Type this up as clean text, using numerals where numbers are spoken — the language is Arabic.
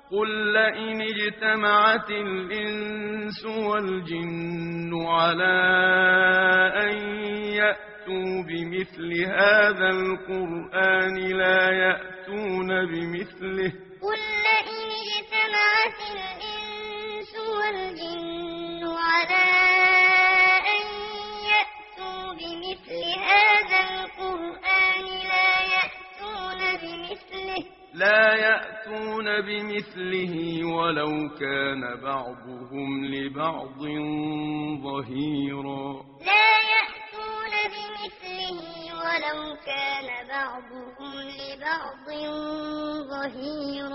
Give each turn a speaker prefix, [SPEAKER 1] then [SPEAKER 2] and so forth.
[SPEAKER 1] قل لئن اجتمعت الإنس والجن على أن يأتوا بمثل هذا القرآن لا يأتون بمثله
[SPEAKER 2] قل لئن اجتمعت الإنس والجن على أن يأتوا بمثل هذا القرآن لا يأتون بمثله ولو كان بعضهم لبعض ظهيرا لا يأتون بمثله ولو كان بعضهم لبعض ظهيرا